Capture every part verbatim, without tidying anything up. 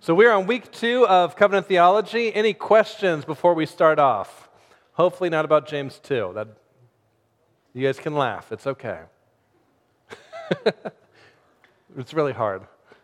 So we're on week two of covenant theology. Any questions before we start off? Hopefully not about James two. That, you guys can laugh. It's okay. It's really hard.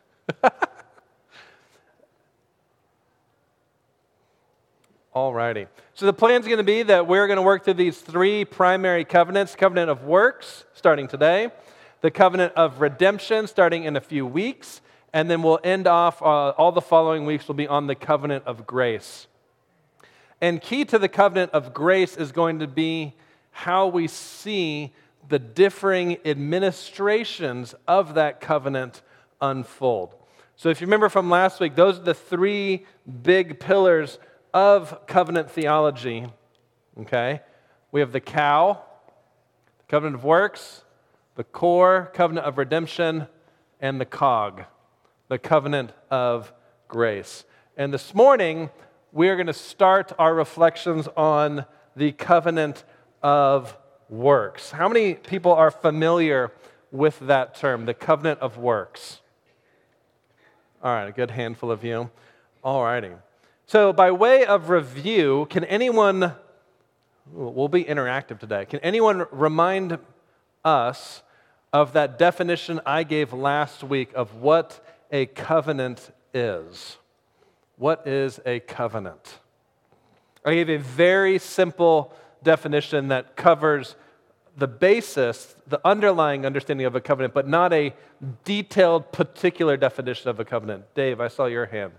Alrighty. So the plan's going to be that we're going to work through these three primary covenants. Covenant of works, starting today. The covenant of redemption, starting in a few weeks. And then we'll end off, uh, all the following weeks will be on the covenant of grace. And key to the covenant of grace is going to be how we see the differing administrations of that covenant unfold. So if you remember from last week, those are the three big pillars of covenant theology. Okay? We have the cow, the covenant of works, the core, covenant of redemption, and the cog, the covenant of grace. And this morning, we're going to start our reflections on the covenant of works. How many people are familiar with that term, the covenant of works? All right, a good handful of you. All righty. So by way of review, can anyone, we'll be interactive today, can anyone remind us of that definition I gave last week of what a covenant is? What is a covenant? I gave a very simple definition that covers the basis, the underlying understanding of a covenant, but not a detailed, particular definition of a covenant. Dave, I saw your hand.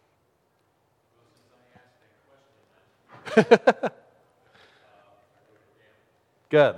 Good.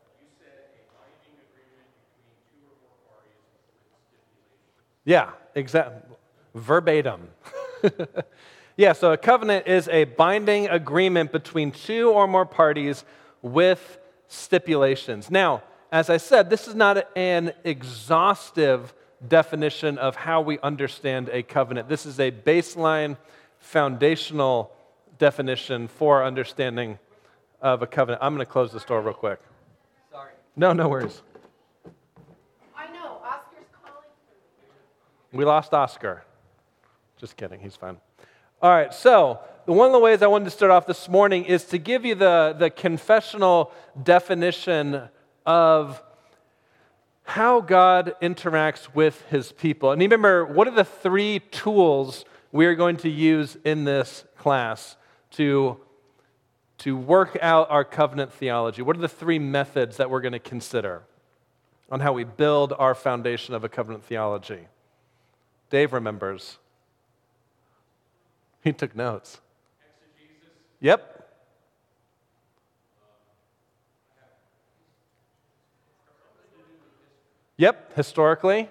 Yeah, exactly. Verbatim. Yeah, so a covenant is a binding agreement between two or more parties with stipulations. Now, as I said, this is not an exhaustive definition of how we understand a covenant. This is a baseline, foundational definition for understanding of a covenant. I'm going to close this door real quick. Sorry. No, no worries. I know, Oscar's calling for me. We lost Oscar. Just kidding, he's fine. All right, so one of the ways I wanted to start off this morning is to give you the, the confessional definition of how God interacts with his people. And you remember, what are the three tools we are going to use in this class to, to work out our covenant theology? What are the three methods that we're going to consider on how we build our foundation of a covenant theology? Dave remembers. He took notes. Exegesis. Yep. Yep, historically.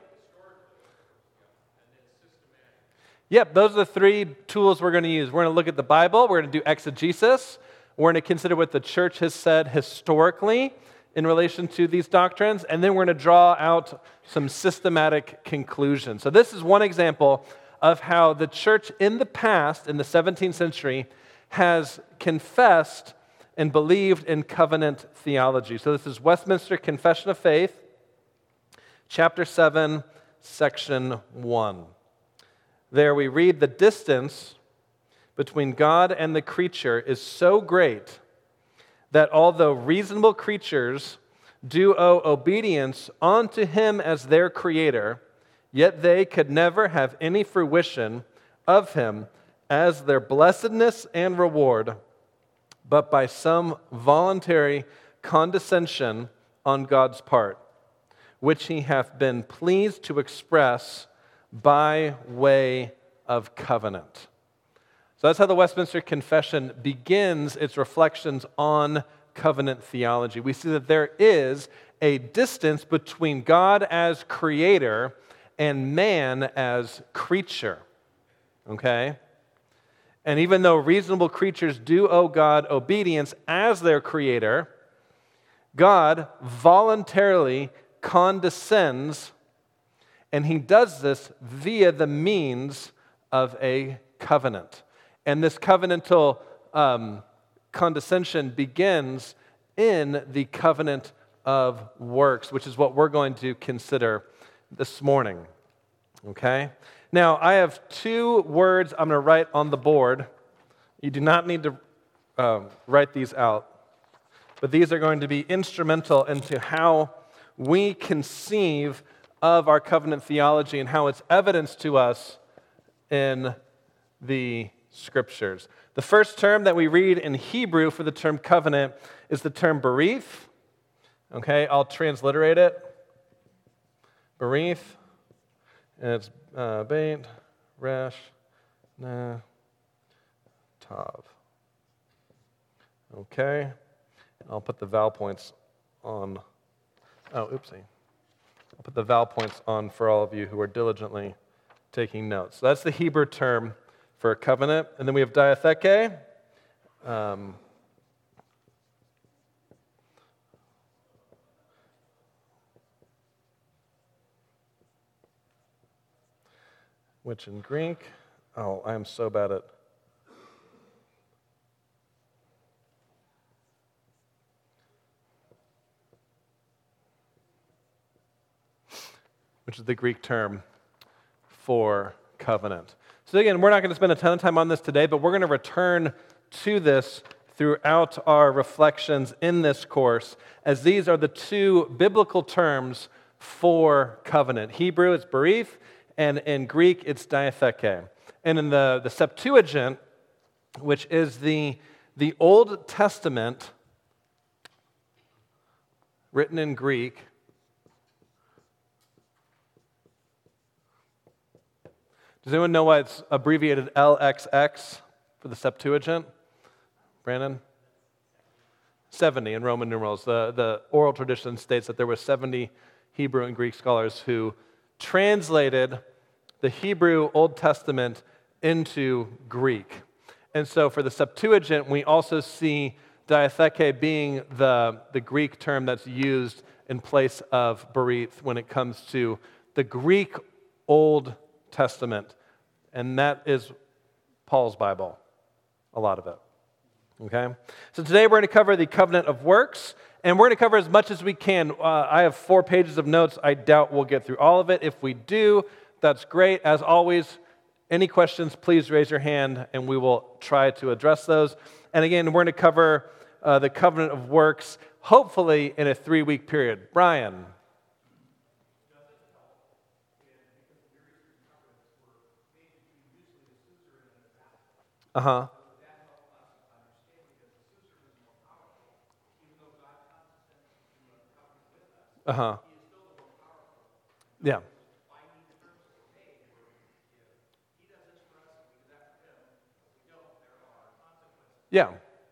Yep, those are the three tools we're going to use. We're going to look at the Bible, we're going to do exegesis, we're going to consider what the church has said historically in relation to these doctrines, and then we're going to draw out some systematic conclusions. So this is one example of how the church in the past, in the seventeenth century, has confessed and believed in covenant theology. So this is Westminster Confession of Faith, chapter seven, section one. There we read, "The distance between God and the creature is so great that although reasonable creatures do owe obedience unto him as their creator, yet they could never have any fruition of him as their blessedness and reward, but by some voluntary condescension on God's part, which he hath been pleased to express by way of covenant." So that's how the Westminster Confession begins its reflections on covenant theology. We see that there is a distance between God as creator and man as creature, okay? And even though reasonable creatures do owe God obedience as their creator, God voluntarily condescends, and he does this via the means of a covenant. And this covenantal um, condescension begins in the covenant of works, which is what we're going to consider this morning. Okay? Now, I have two words I'm going to write on the board. You do not need to uh, write these out, but these are going to be instrumental into how we conceive of our covenant theology and how it's evidenced to us in the Scriptures. The first term that we read in Hebrew for the term covenant is the term berith. Okay, I'll transliterate it. Berith. And it's uh, Beit, Resh, Na, Tav. Okay, I'll put the vowel points on. Oh, oopsie. I'll put the vowel points on for all of you who are diligently taking notes. So that's the Hebrew term for a covenant. And then we have diatheke. Um, which in Greek, oh, I am so bad at which is the Greek term for covenant. So again, we're not going to spend a ton of time on this today, but we're going to return to this throughout our reflections in this course, as these are the two biblical terms for covenant. Hebrew, it's berith, and in Greek, it's diatheke. And in the, the Septuagint, which is the, the Old Testament written in Greek, does anyone know why it's abbreviated L X X for the Septuagint? Brandon? seventy in Roman numerals. The, the oral tradition states that there were seventy Hebrew and Greek scholars who translated the Hebrew Old Testament into Greek. And so for the Septuagint, we also see diatheke being the, the Greek term that's used in place of berith when it comes to the Greek Old Testament. And that is Paul's Bible, a lot of it. Okay? So today we're going to cover the covenant of works, and we're going to cover as much as we can. Uh, I have four pages of notes. I doubt we'll get through all of it. If we do, that's great. As always, any questions, please raise your hand, and we will try to address those. And again, we're going to cover uh, the covenant of works, hopefully in a three-week period. Brian. Uh-huh. Uh-huh. Yeah. Yeah.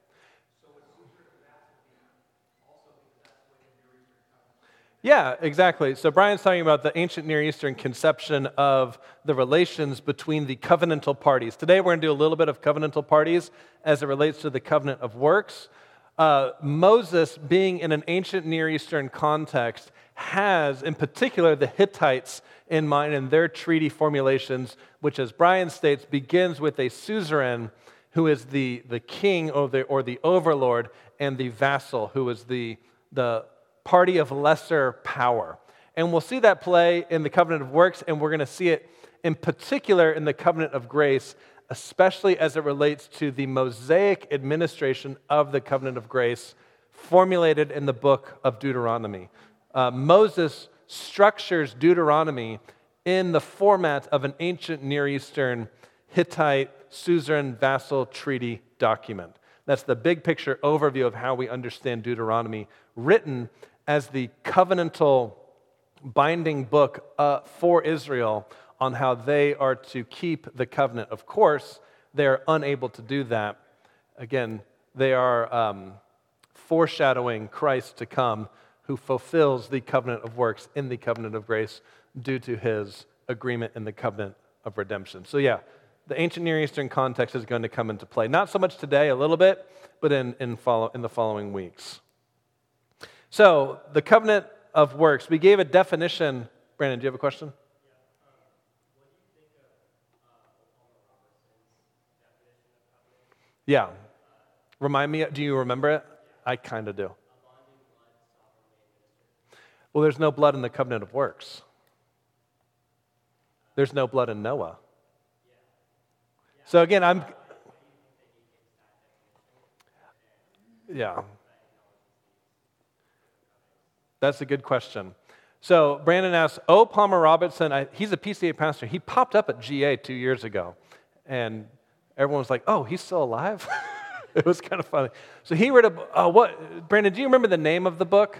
Yeah, exactly. So Brian's talking about the ancient Near Eastern conception of the relations between the covenantal parties. Today we're going to do a little bit of covenantal parties as it relates to the covenant of works. Uh, Moses, being in an ancient Near Eastern context, has in particular the Hittites in mind in their treaty formulations, which, as Brian states, begins with a suzerain who is the, the king or the, or the overlord, and the vassal who is the, the party of lesser power. And we'll see that play in the covenant of works, and we're going to see it in particular in the covenant of grace, especially as it relates to the Mosaic administration of the covenant of grace formulated in the book of Deuteronomy. Uh, Moses structures Deuteronomy in the format of an ancient Near Eastern Hittite suzerain vassal treaty document. That's the big picture overview of how we understand Deuteronomy, written as the covenantal binding book uh, for Israel on how they are to keep the covenant. Of course, they are unable to do that. Again, they are um, foreshadowing Christ to come, who fulfills the covenant of works in the covenant of grace due to his agreement in the covenant of redemption. So yeah, the ancient Near Eastern context is going to come into play. Not so much today, a little bit, but in, in, follow, in the following weeks. So, the covenant of works. We gave a definition. Brandon, do you have a question? Yeah. Remind me, do you remember it? I kind of do. Well, there's no blood in the covenant of works. There's no blood in Noah. So again, I'm... Yeah. That's a good question. So Brandon asks, O. Palmer Robertson, I, he's a P C A pastor. He popped up at G A two years ago. And everyone was like, oh, he's still alive? It was kind of funny. So he read a, uh, what, Brandon, do you remember the name of the book?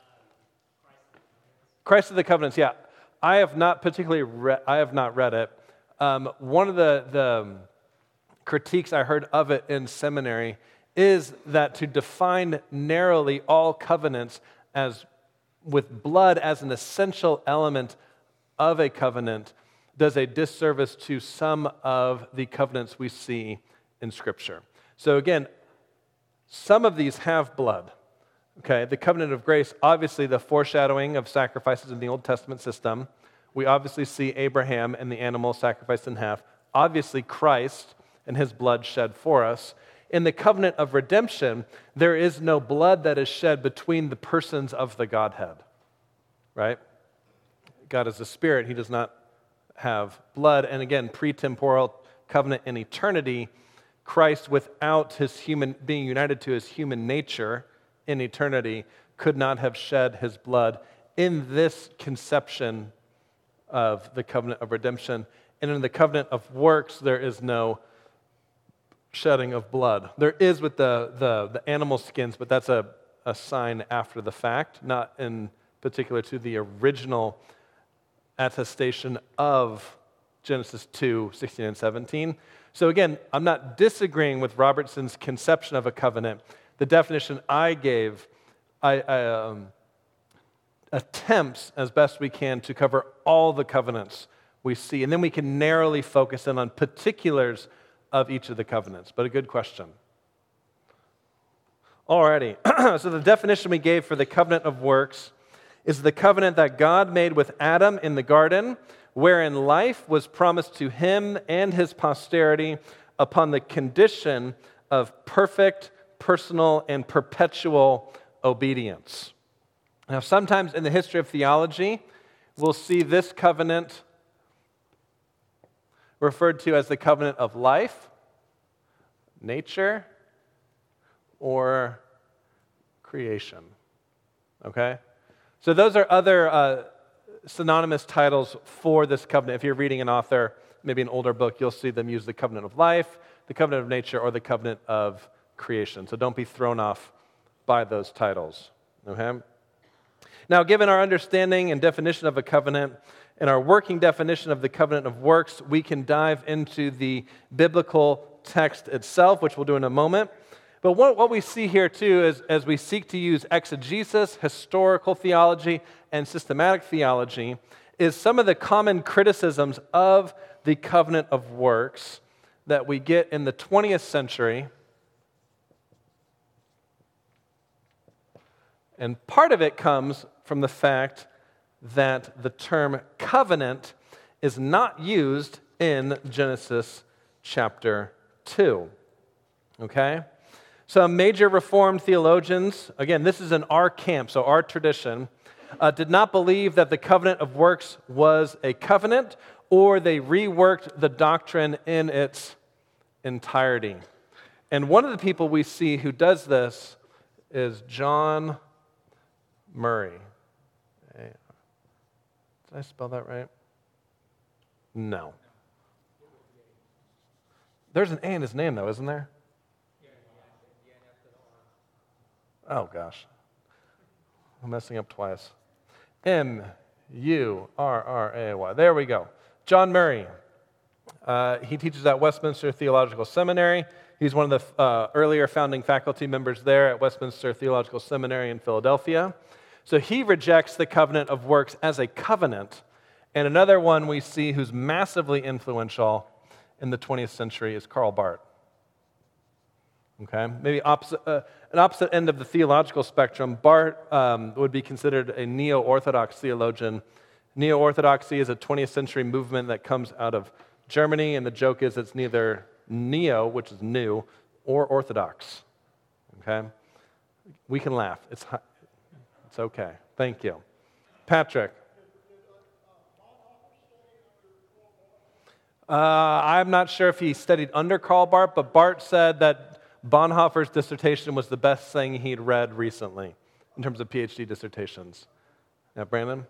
Christ of the Covenants, yeah. I have not particularly read, I have not read it. Um, one of the, the critiques I heard of it in seminary is that to define narrowly all covenants as with blood as an essential element of a covenant does a disservice to some of the covenants we see in Scripture. So again, some of these have blood. Okay, the covenant of grace, obviously the foreshadowing of sacrifices in the Old Testament system. We obviously see Abraham and the animal sacrificed in half. Obviously Christ and his blood shed for us. In the covenant of redemption, there is no blood that is shed between the persons of the Godhead, right? God is a spirit. He does not have blood. And again, pre-temporal covenant in eternity, Christ, without his human being united to his human nature in eternity, could not have shed his blood in this conception of the covenant of redemption. And in the covenant of works, there is no shedding of blood. There is with the, the, the animal skins, but that's a, a sign after the fact, not in particular to the original attestation of Genesis two, sixteen and seventeen. So again, I'm not disagreeing with Robertson's conception of a covenant. The definition I gave I, I, um, attempts as best we can to cover all the covenants we see, and then we can narrowly focus in on particulars of each of the covenants. But a good question. Alrighty, so the definition we gave for the covenant of works is the covenant that God made with Adam in the garden, wherein life was promised to him and his posterity upon the condition of perfect, personal, and perpetual obedience. Now, sometimes in the history of theology, we'll see this covenant referred to as the covenant of life, nature, or creation. Okay? So those are other uh, synonymous titles for this covenant. If you're reading an author, maybe an older book, you'll see them use the covenant of life, the covenant of nature, or the covenant of creation. So don't be thrown off by those titles. Okay? Now, given our understanding and definition of a covenant, and our working definition of the covenant of works, we can dive into the biblical text itself, which we'll do in a moment. But what, what we see here too is as we seek to use exegesis, historical theology, and systematic theology, is some of the common criticisms of the covenant of works that we get in the twentieth century. And part of it comes from the fact that the term covenant is not used in Genesis chapter two. Okay? Some major Reformed theologians, again, this is in our camp, so our tradition, uh, did not believe that the covenant of works was a covenant, or they reworked the doctrine in its entirety. And one of the people we see who does this is John Murray. Did I spell that right? No. There's an A in his name, though, isn't there? Oh, gosh. I'm messing up twice. M U R R A Y. There we go. John Murray. Uh, he teaches at Westminster Theological Seminary. He's one of the uh, earlier founding faculty members there at Westminster Theological Seminary in Philadelphia. So he rejects the covenant of works as a covenant. And another one we see who's massively influential in the twentieth century is Karl Barth. Okay, maybe opposite, uh, an opposite end of the theological spectrum. Barth um, would be considered a neo-Orthodox theologian. Neo-Orthodoxy is a twentieth century movement that comes out of Germany, and the joke is it's neither neo, which is new, or Orthodox. Okay, we can laugh. It's it's okay. Thank you, Patrick. Uh, I'm not sure if he studied under Karl Barth, but Barth said that Bonhoeffer's dissertation was the best thing he'd read recently in terms of PhD dissertations. Yeah, Brandon?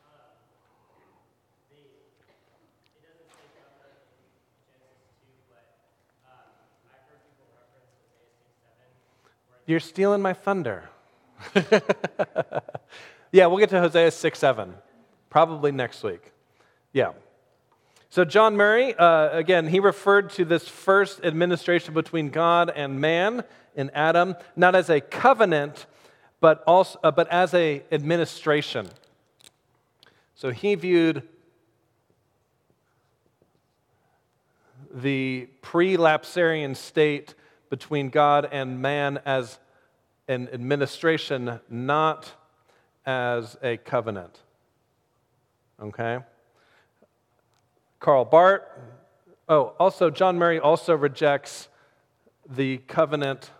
You're stealing my thunder. Yeah, we'll get to Hosea six seven, probably next week. Yeah. So John Murray, uh, again, he referred to this first administration between God and man in Adam, not as a covenant, but also, uh, but as a administration. So he viewed the pre-lapsarian state between God and man as an administration, not as a covenant. Okay? Karl Barth, oh, also John Murray also rejects the covenant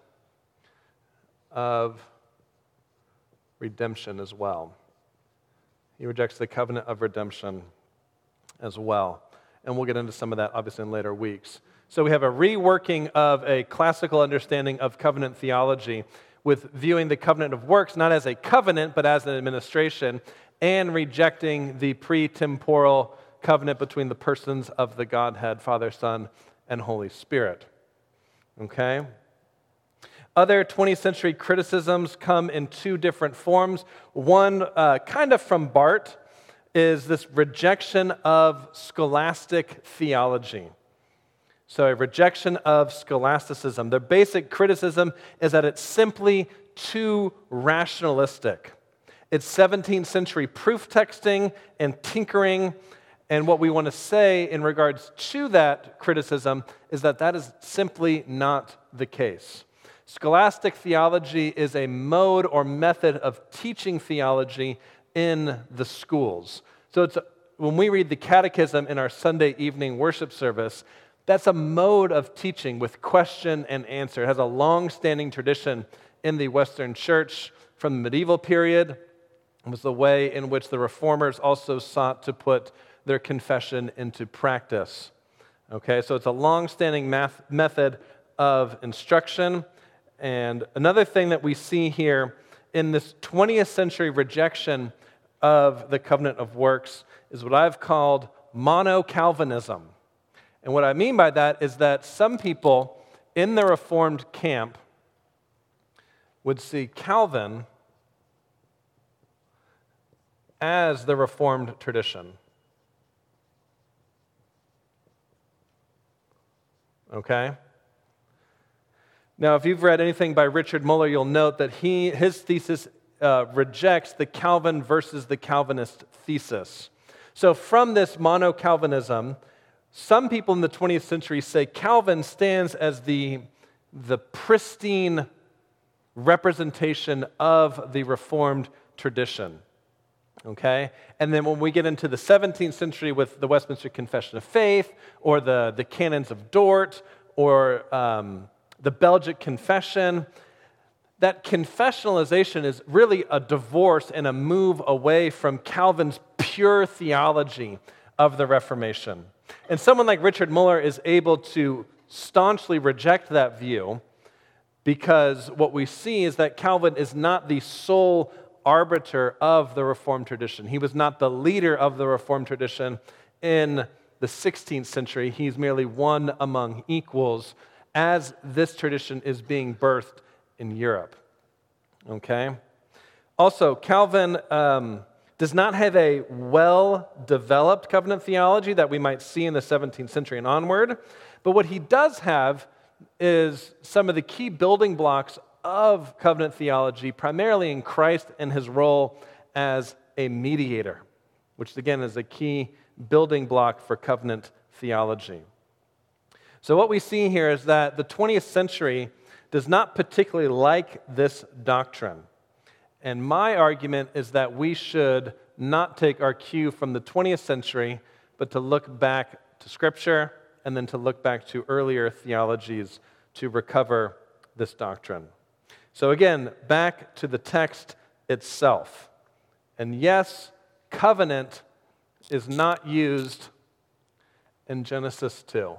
of redemption as well. He rejects the covenant of redemption as well. And we'll get into some of that obviously in later weeks. So we have a reworking of a classical understanding of covenant theology with viewing the covenant of works not as a covenant but as an administration, and rejecting the pre-temporal covenant between the persons of the Godhead, Father, Son, and Holy Spirit. Okay? Other twentieth century criticisms come in two different forms. One, uh, kind of from Barth, is this rejection of scholastic theology. So a rejection of scholasticism. The basic criticism is that it's simply too rationalistic. It's seventeenth century proof texting and tinkering, and what we want to say in regards to that criticism is that that is simply not the case. Scholastic theology is a mode or method of teaching theology in the schools. So it's when we read the catechism in our Sunday evening worship service, that's a mode of teaching with question and answer. It has a long-standing tradition in the Western Church from the medieval period. It was the way in which the Reformers also sought to put their confession into practice. Okay, so it's a long-standing math method of instruction. And another thing that we see here in this twentieth century rejection of the covenant of works is what I've called mono-Calvinism. And what I mean by that is that some people in the Reformed camp would see Calvin as the Reformed tradition. Okay? Now, if you've read anything by Richard Muller, you'll note that he his thesis uh, rejects the Calvin versus the Calvinist thesis. So from this mono-Calvinism, some people in the twentieth century say Calvin stands as the, the pristine representation of the Reformed tradition. Okay? And then when we get into the seventeenth century with the Westminster Confession of Faith, or the, the Canons of Dort, or um, the Belgic Confession, that confessionalization is really a divorce and a move away from Calvin's pure theology of the Reformation. And someone like Richard Muller is able to staunchly reject that view because what we see is that Calvin is not the sole arbiter of the Reformed tradition. He was not the leader of the Reformed tradition in the sixteenth century. He's merely one among equals as this tradition is being birthed in Europe. Okay? Also, Calvin um, does not have a well-developed covenant theology that we might see in the seventeenth century and onward, but what he does have is some of the key building blocks of covenant theology, primarily in Christ and his role as a mediator, which again is a key building block for covenant theology. So what we see here is that the twentieth century does not particularly like this doctrine. And my argument is that we should not take our cue from the twentieth century, but to look back to Scripture and then to look back to earlier theologies to recover this doctrine. So again, back to the text itself. And yes, covenant is not used in Genesis two?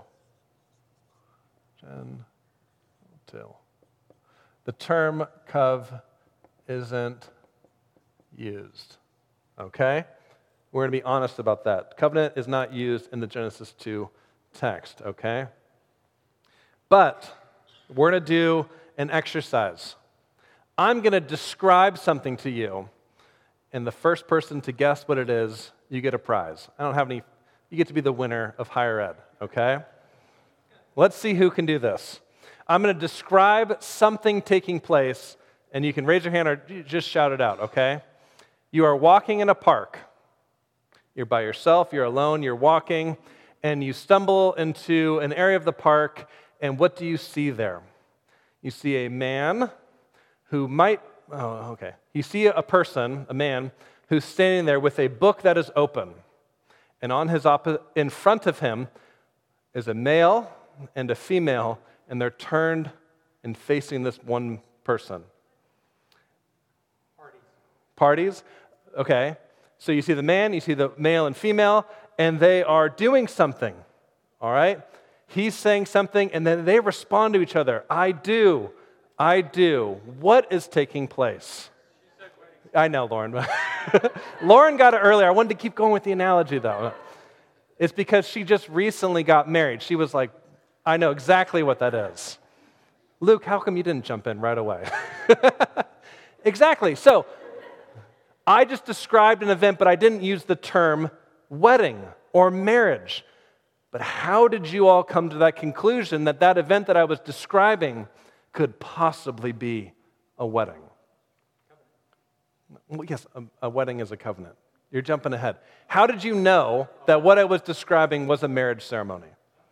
Gen two. The term cov isn't used. Okay? We're going to be honest about that. Covenant is not used in the Genesis two text, okay? But we're going to do an exercise. I'm going to describe something to you, and the first person to guess what it is, you get a prize. I don't have any, you get to be the winner of higher ed, okay? Let's see who can do this. I'm going to describe something taking place, and you can raise your hand or just shout it out, okay? You are walking in a park. You're by yourself, you're alone, you're walking, and you stumble into an area of the park, and what do you see there? You see a man who might, oh, okay. You see a person, a man, who's standing there with a book that is open. And on his oppo- in front of him is a male and a female, and they're turned and facing this one person. Parties. Parties? Okay. So you see the man, you see the male and female, and they are doing something. All right? He's saying something, and then they respond to each other. I do. I do. What is taking place? I know, Lauren. Lauren got it earlier. I wanted to keep going with the analogy, though. It's because she just recently got married. She was like, I know exactly what that is. Luke, how come you didn't jump in right away? Exactly. So, I just described an event, but I didn't use the term wedding or marriage. But how did you all come to that conclusion that that event that I was describing could possibly be a wedding? Well, yes, a, a wedding is a covenant. You're jumping ahead. How did you know that what I was describing was a marriage ceremony?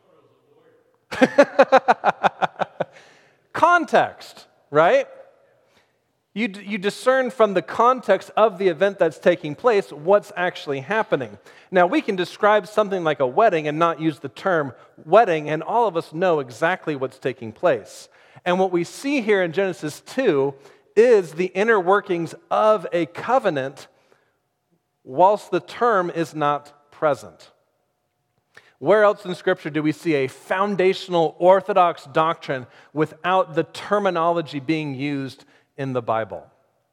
Context, right? You, you discern from the context of the event that's taking place what's actually happening. Now, we can describe something like a wedding and not use the term wedding, and all of us know exactly what's taking place. And what we see here in Genesis two is the inner workings of a covenant whilst the term is not present. Where else in Scripture do we see a foundational orthodox doctrine without the terminology being used in the Bible?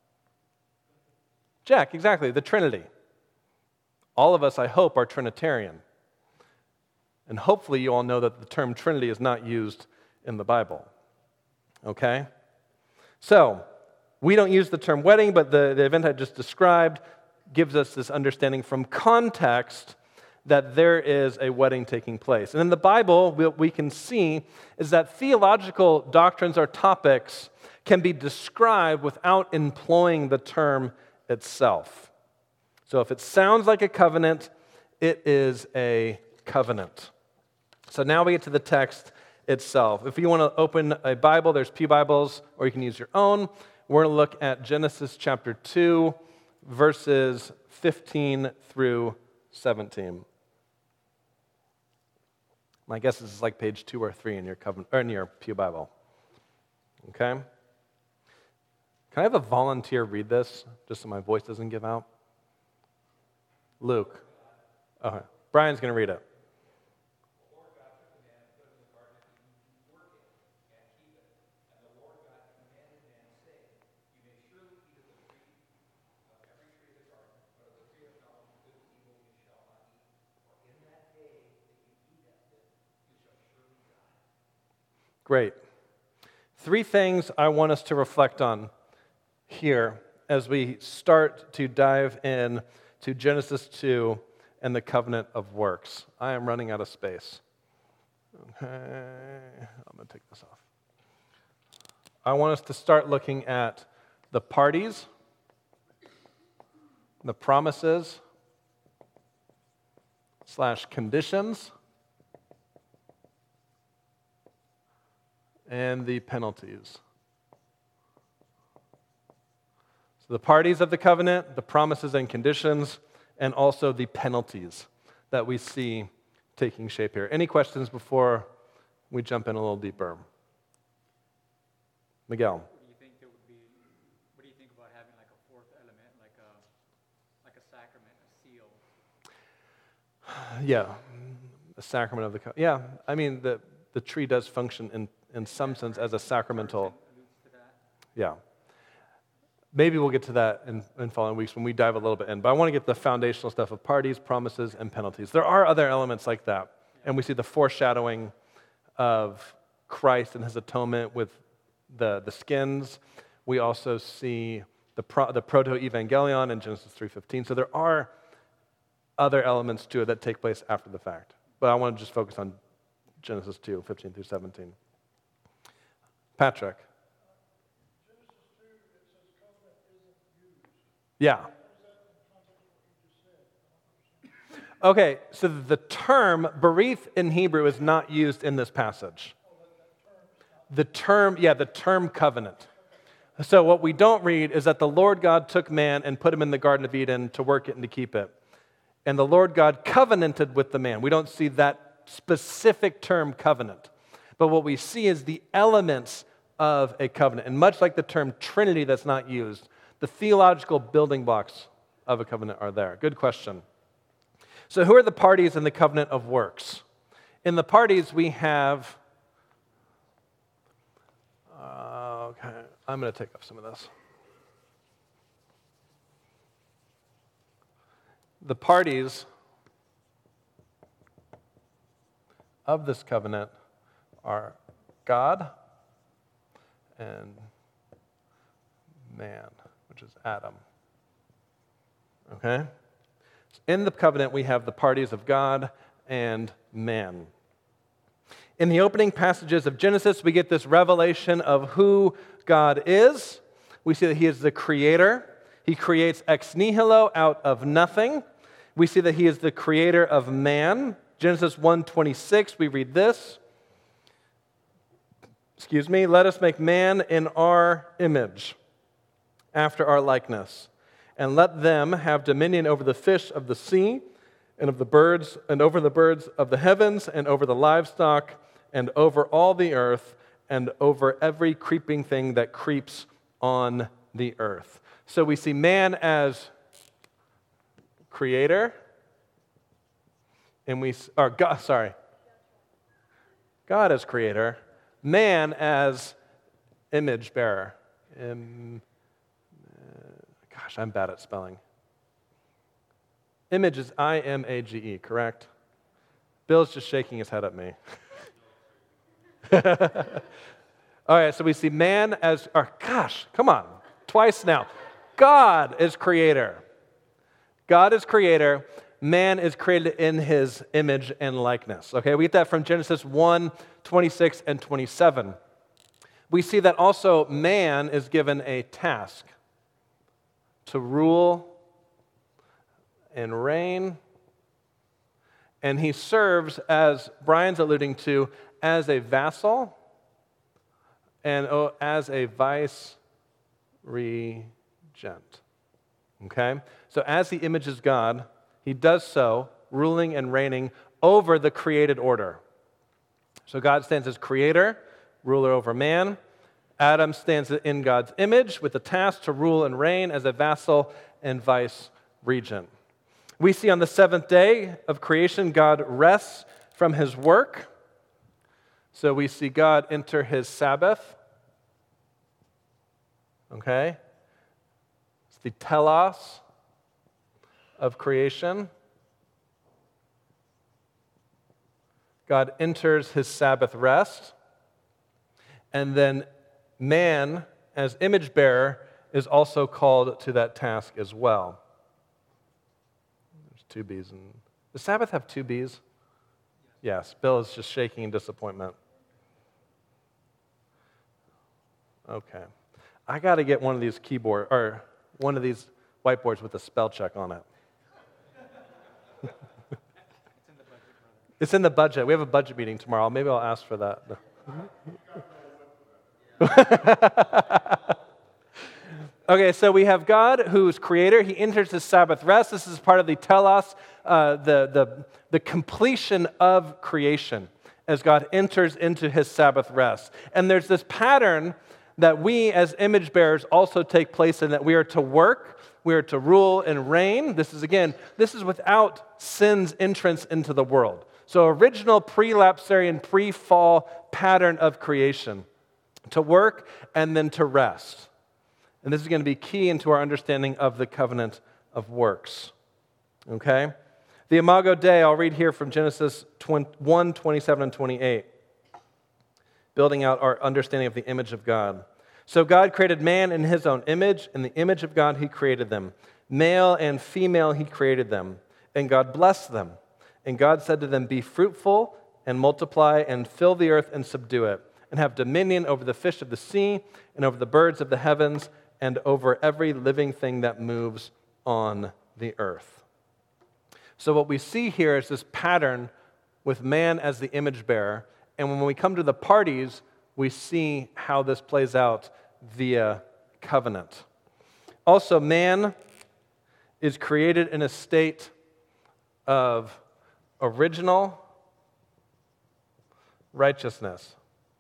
Jack, exactly, the Trinity. All of us, I hope, are Trinitarian. And hopefully you all know that the term Trinity is not used in the Bible. Okay? So, we don't use the term wedding, but the, the event I just described gives us this understanding from context that there is a wedding taking place. And in the Bible, what we can see is that theological doctrines or topics can be described without employing the term itself. So if it sounds like a covenant, it is a covenant. So now we get to the text itself. If you want to open a Bible, there's Pew Bibles, or you can use your own. We're going to look at Genesis chapter two, verses fifteen through seventeen. My guess is it's like page two or three in your covenant, or in your Pew Bible. Okay? Can I have a volunteer read this, just so my voice doesn't give out? Luke. Okay. Brian's going to read it. Great. Three things I want us to reflect on here as we start to dive in to Genesis two and the covenant of works. I am running out of space. Okay, I'm going to take this off. I want us to start looking at the parties, the promises, slash conditions, and the penalties. So the parties of the covenant, the promises and conditions, and also the penalties that we see taking shape here. Any questions before we jump in a little deeper? Miguel. What do you think there would be, what do you think about having like a fourth element, like a like a sacrament, a seal? Yeah. The sacrament of the covenant. Yeah, I mean, the, the tree does function in, in some sense as a sacramental. Yeah. Maybe we'll get to that in, in following weeks when we dive a little bit in. But I want to get the foundational stuff of parties, promises, and penalties. There are other elements like that. And we see the foreshadowing of Christ and his atonement with the, the skins. We also see the, pro, the proto-evangelion in Genesis three fifteen. So there are other elements to it that take place after the fact. But I want to just focus on Genesis two, fifteen through seventeen. Patrick. Yeah. Okay, so the term berith in Hebrew is not used in this passage. The term, yeah, the term covenant. So what we don't read is that the Lord God took man and put him in the Garden of Eden to work it and to keep it. And the Lord God covenanted with the man. We don't see that specific term covenant. But what we see is the elements of a covenant. And much like the term Trinity that's not used, the theological building blocks of a covenant are there. Good question. So who are the parties in the covenant of works? In the parties we have, uh, okay, I'm going to take up some of this. The parties of this covenant are God and man, which is Adam. Okay? In the covenant, we have the parties of God and man. In the opening passages of Genesis, we get this revelation of who God is. We see that he is the creator. He creates ex nihilo, out of nothing. We see that he is the creator of man. Genesis one twenty-six, we read this. Excuse me, let us make man in our image, after our likeness, and let them have dominion over the fish of the sea, and of the birds, and over the birds of the heavens, and over the livestock, and over all the earth, and over every creeping thing that creeps on the earth. So we see man as creator, and we, or God, sorry, God as creator, man as image bearer. Im, uh, gosh, I'm bad at spelling. Image is I M A G E, correct? Bill's just shaking his head at me. All right, so we see man as, or gosh, come on, twice now. God is creator. God is creator. Man is created in his image and likeness. Okay, we get that from Genesis one, twenty-six and twenty-seven. We see that also man is given a task to rule and reign. And he serves, as Brian's alluding to, as a vassal and oh, as a vice regent. Okay? So as he images God, he does so, ruling and reigning over the created order. So God stands as creator, ruler over man. Adam stands in God's image with the task to rule and reign as a vassal and vice regent. We see on the seventh day of creation, God rests from his work. So we see God enter his Sabbath. Okay? It's the telos of creation. God enters his Sabbath rest. And then man, as image bearer, is also called to that task as well. There's two B's. And does Sabbath have two B's? Yes. Bill is just shaking in disappointment. Okay. I got to get one of these keyboard, or one of these whiteboards with a spell check on it. It's in the budget. We have a budget meeting tomorrow. Maybe I'll ask for that. Okay, so we have God who's creator. He enters his Sabbath rest. This is part of the telos, uh, the, the, the completion of creation as God enters into his Sabbath rest. And there's this pattern that we as image bearers also take place in, that we are to work, we are to rule and reign. This is, again, this is without sin's entrance into the world. So original pre-lapsarian, pre-fall pattern of creation, to work and then to rest. And this is going to be key into our understanding of the covenant of works. Okay? The Imago Dei, I'll read here from Genesis one, twenty-seven and twenty-eight, building out our understanding of the image of God. So God created man in his own image. In the image of God he created them. Male and female he created them. And God blessed them. And God said to them, be fruitful and multiply and fill the earth and subdue it, and have dominion over the fish of the sea and over the birds of the heavens and over every living thing that moves on the earth. So what we see here is this pattern with man as the image bearer. And when we come to the parties, we see how this plays out via covenant. Also, man is created in a state of original righteousness.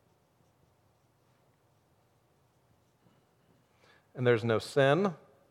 And there's no sin.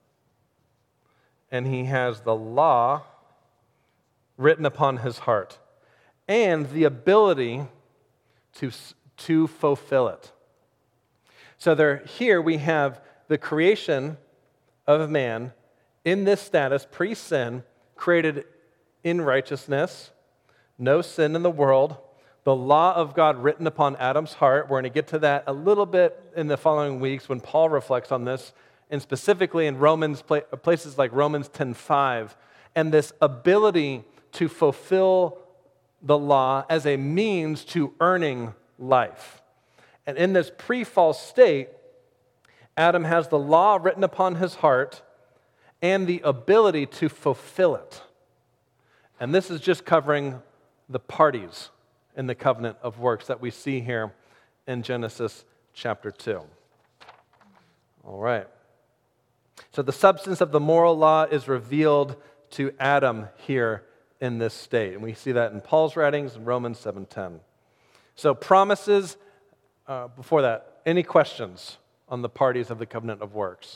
And he has the law written upon his heart and the ability to, to fulfill it. So there, here we have the creation of man in this status, pre-sin, created in righteousness, no sin in the world, the law of God written upon Adam's heart. We're going to get to that a little bit in the following weeks when Paul reflects on this, and specifically in Romans, places like Romans ten five, and this ability to fulfill the law as a means to earning life. And in this pre-fall state, Adam has the law written upon his heart and the ability to fulfill it. And this is just covering the parties in the covenant of works that we see here in Genesis chapter two. All right. So the substance of the moral law is revealed to Adam here in this state. And we see that in Paul's writings in Romans seven ten. So promises, uh, before that, any questions on the parties of the covenant of works?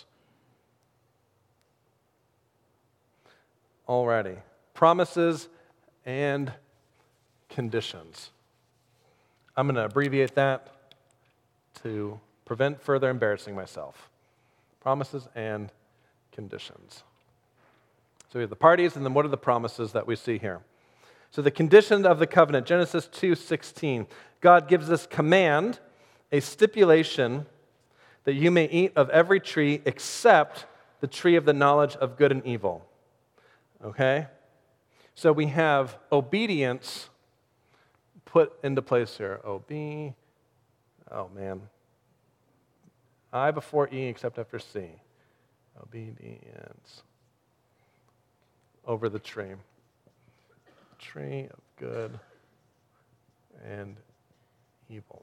Alrighty. Promises and conditions. I'm going to abbreviate that to prevent further embarrassing myself. Promises and conditions. So we have the parties, and then what are the promises that we see here? So the condition of the covenant, Genesis two sixteen. God gives this command, a stipulation, that you may eat of every tree except the tree of the knowledge of good and evil. Okay? So we have obedience put into place here. Obe, oh man. I before E except after C. Obedience. Over the tree. Tree of good and evil.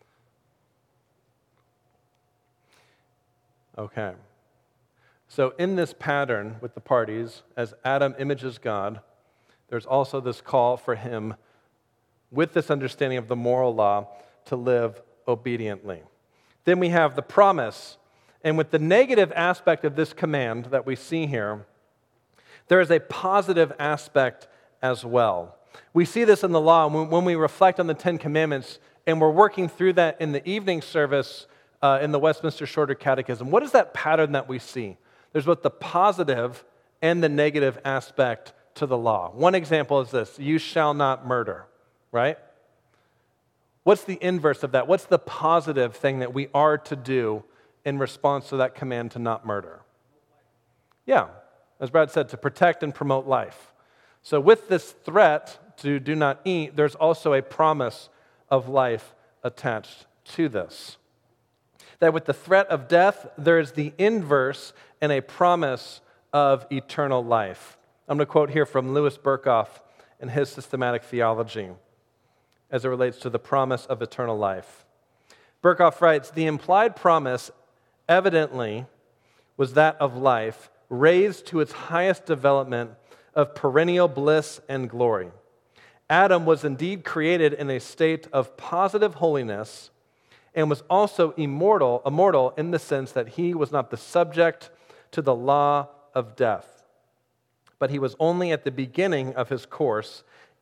Okay. So in this pattern with the parties, as Adam images God, there's also this call for him, with this understanding of the moral law, to live obediently. Then we have the promise. And with the negative aspect of this command that we see here, there is a positive aspect as well. We see this in the law when we reflect on the Ten Commandments, and we're working through that in the evening service uh, in the Westminster Shorter Catechism. What is that pattern that we see? There's both the positive and the negative aspect to the law. One example is this: you shall not murder, right? What's the inverse of that? What's the positive thing that we are to do in response to that command to not murder? Yeah, as Brad said, to protect and promote life. So with this threat to do not eat, there's also a promise of life attached to this. That with the threat of death, there is the inverse and a promise of eternal life. I'm going to quote here from Louis Berkhoff in his systematic theology as it relates to the promise of eternal life. Berkhoff writes, the implied promise evidently was that of life raised to its highest development of perennial bliss and glory. Adam was indeed created in a state of positive holiness and was also immortal, immortal in the sense that he was not the subject to the law of death. But he was only at the beginning of his course,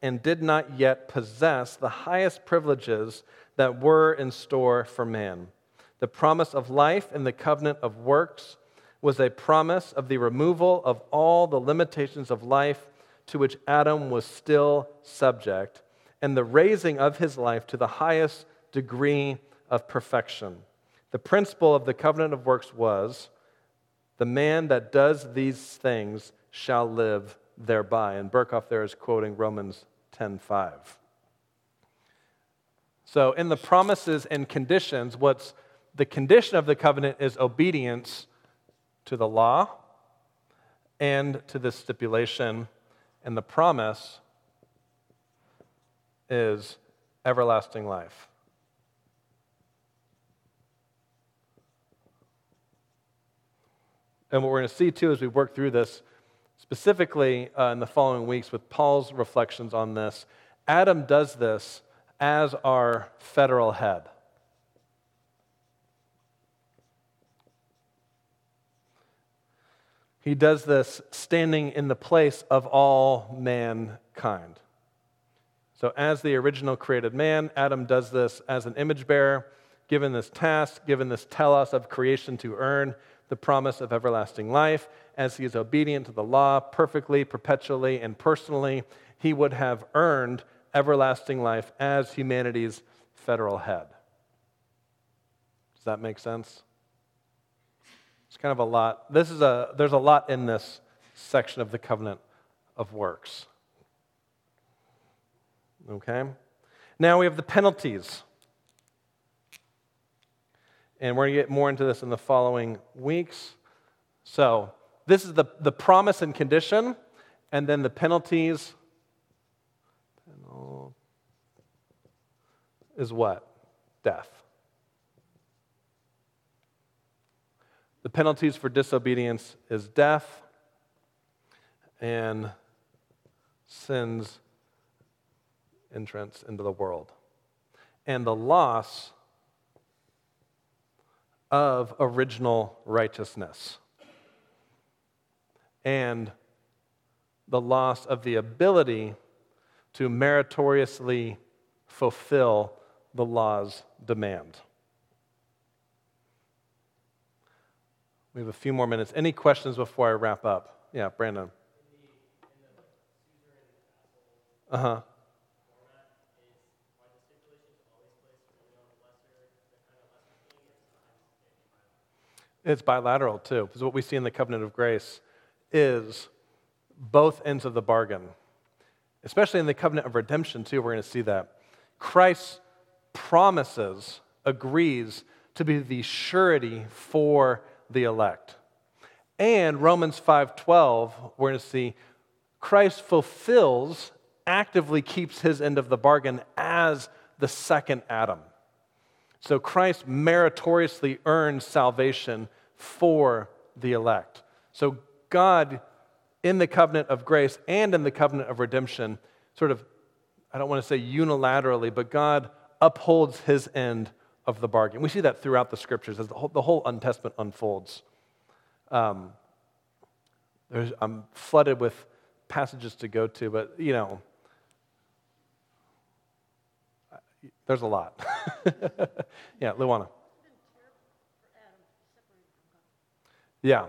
and did not yet possess the highest privileges that were in store for man. The promise of life in the covenant of works was a promise of the removal of all the limitations of life to which Adam was still subject, and the raising of his life to the highest degree of perfection. The principle of the covenant of works was, the man that does these things shall live thereby. And Berkhoff there is quoting Romans ten five. So in the promises and conditions, what's the condition of the covenant is obedience to the law and to this stipulation, and the promise is everlasting life. And what we're going to see too as we work through this, specifically uh, in the following weeks with Paul's reflections on this, Adam does this as our federal head. He does this standing in the place of all mankind. So as the original created man, Adam does this as an image bearer, given this task, given this telos of creation to earn the promise of everlasting life. As he is obedient to the law perfectly, perpetually, and personally, he would have earned everlasting life as humanity's federal head. Does that make sense? It's kind of a lot. This is a there's a lot in this section of the covenant of works. Okay? Now we have the penalties. And we're going to get more into this in the following weeks. So, this is the, the promise and condition, and then the penalties is what? Death. The penalties for disobedience is death and sin's entrance into the world. And the loss of original righteousness. And the loss of the ability to meritoriously fulfill the law's demand. We have a few more minutes. Any questions before I wrap up? Yeah, Brandon. Uh-huh. It's bilateral too, because what we see in the covenant of grace is both ends of the bargain. Especially in the covenant of redemption too, we're going to see that. Christ promises, agrees to be the surety for the elect. And Romans five twelve, we're going to see Christ fulfills, actively keeps his end of the bargain as the second Adam. So Christ meritoriously earns salvation for the elect. So God, in the covenant of grace and in the covenant of redemption, sort of, I don't want to say unilaterally, but God upholds his end of the bargain. We see that throughout the scriptures as the whole, the whole Old Testament unfolds. Um, there's, I'm flooded with passages to go to, but, you know, there's a lot. Yeah, Luana. Yeah.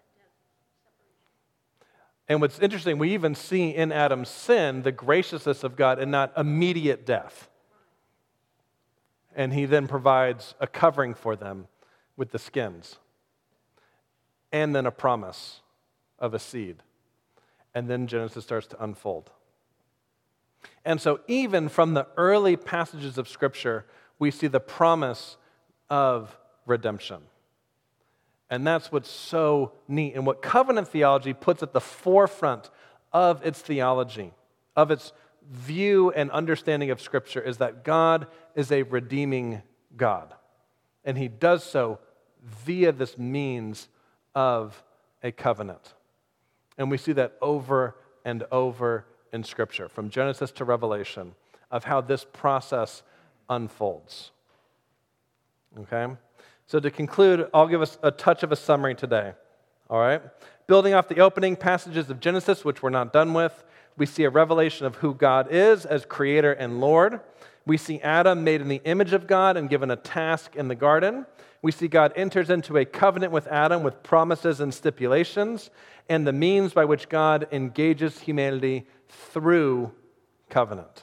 And what's interesting, we even see in Adam's sin the graciousness of God and not immediate death. And he then provides a covering for them with the skins. And then a promise of a seed. And then Genesis starts to unfold. And so even from the early passages of Scripture, we see the promise of redemption. And that's what's so neat. And what covenant theology puts at the forefront of its theology, of its view and understanding of Scripture, is that God is a redeeming God. And he does so via this means of a covenant. And we see that over and over in Scripture, from Genesis to Revelation, of how this process unfolds. Okay? So to conclude, I'll give us a touch of a summary today. All right? Building off the opening passages of Genesis, which we're not done with, We see a revelation of who God is as creator and Lord. We see Adam made in the image of God and given a task in the garden. We see God enters into a covenant with Adam with promises and stipulations, and the means by which God engages humanity through covenant.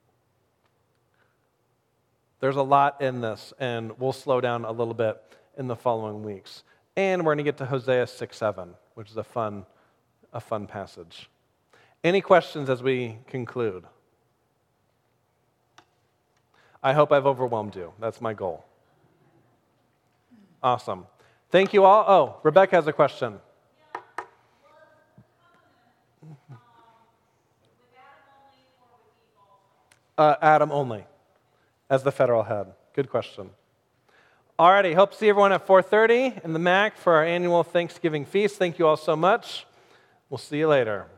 There's a lot in this, and we'll slow down a little bit in the following weeks. And we're going to get to Hosea six seven, which is a fun, a fun passage. Any questions as we conclude? I hope I've overwhelmed you. That's my goal. Awesome. Thank you all. Oh, Rebecca has a question. Uh, Adam only, as the federal head. Good question. Alrighty, hope to see everyone at four thirty in the M A C for our annual Thanksgiving feast. Thank you all so much. We'll see you later.